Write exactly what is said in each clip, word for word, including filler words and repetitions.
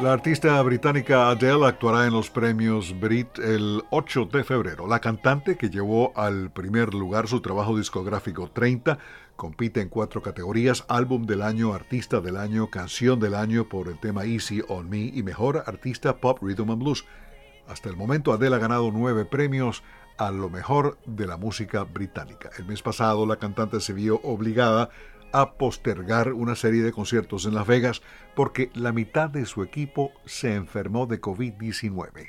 La artista británica Adele actuará en los premios Brit el ocho de febrero. La cantante, que llevó al primer lugar su trabajo discográfico treinta, compite en cuatro categorías: Álbum del Año, Artista del Año, Canción del Año por el tema Easy on Me y Mejor Artista Pop Rhythm and Blues. Hasta el momento, Adele ha ganado nueve premios a lo mejor de la música británica. El mes pasado, la cantante se vio obligada a postergar una serie de conciertos en Las Vegas porque la mitad de su equipo se enfermó de covid diecinueve.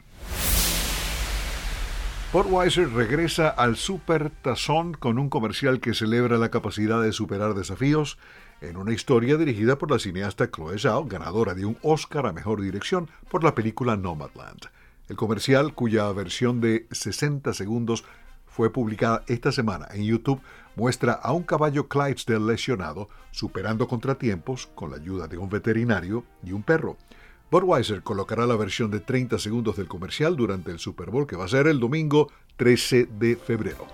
Budweiser regresa al Super Tazón con un comercial que celebra la capacidad de superar desafíos en una historia dirigida por la cineasta Chloe Zhao, ganadora de un Oscar a Mejor Dirección por la película Nomadland. El comercial, cuya versión de sesenta segundos fue publicada esta semana en YouTube, muestra a un caballo Clydesdale lesionado superando contratiempos con la ayuda de un veterinario y un perro. Budweiser colocará la versión de treinta segundos del comercial durante el Super Bowl, que va a ser el domingo trece de febrero.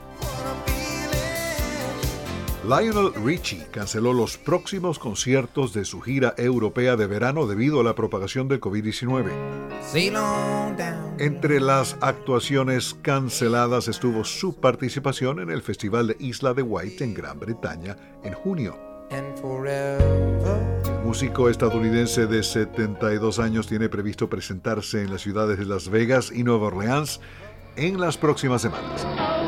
Lionel Richie canceló los próximos conciertos de su gira europea de verano debido a la propagación del covid diecinueve. Entre las actuaciones canceladas estuvo su participación en el Festival de Isla de Wight en Gran Bretaña en junio. El músico estadounidense de setenta y dos años tiene previsto presentarse en las ciudades de Las Vegas y Nueva Orleans en las próximas semanas.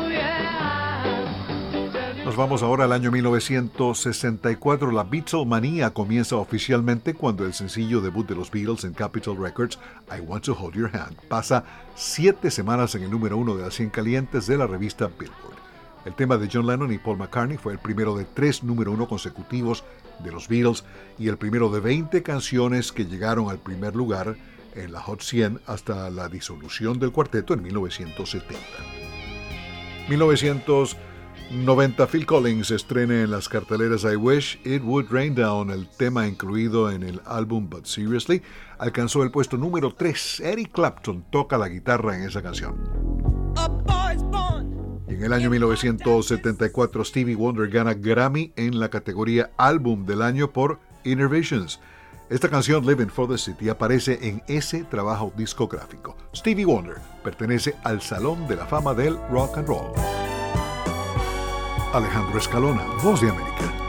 Nos vamos ahora al año mil novecientos sesenta y cuatro. La Beatlemanía comienza oficialmente cuando el sencillo debut de los Beatles en Capitol Records, I Want to Hold Your Hand, pasa siete semanas en el número uno de las cien calientes de la revista Billboard. El tema de John Lennon y Paul McCartney fue el primero de tres número uno consecutivos de los Beatles y el primero de veinte canciones que llegaron al primer lugar en la Hot cien hasta la disolución del cuarteto en mil novecientos setenta. mil novecientos noventa, Phil Collins estrena en las carteleras I Wish It Would Rain Down, el tema incluido en el álbum But Seriously. Alcanzó el puesto número tres. Eric Clapton toca la guitarra en esa canción. Y en el año mil novecientos setenta y cuatro, Stevie Wonder gana Grammy en la categoría Álbum del Año por Inner Visions. Esta canción, Living for the City, aparece en ese trabajo discográfico. Stevie Wonder pertenece al Salón de la Fama del Rock and Roll. Alejandro Escalona, Voz de América.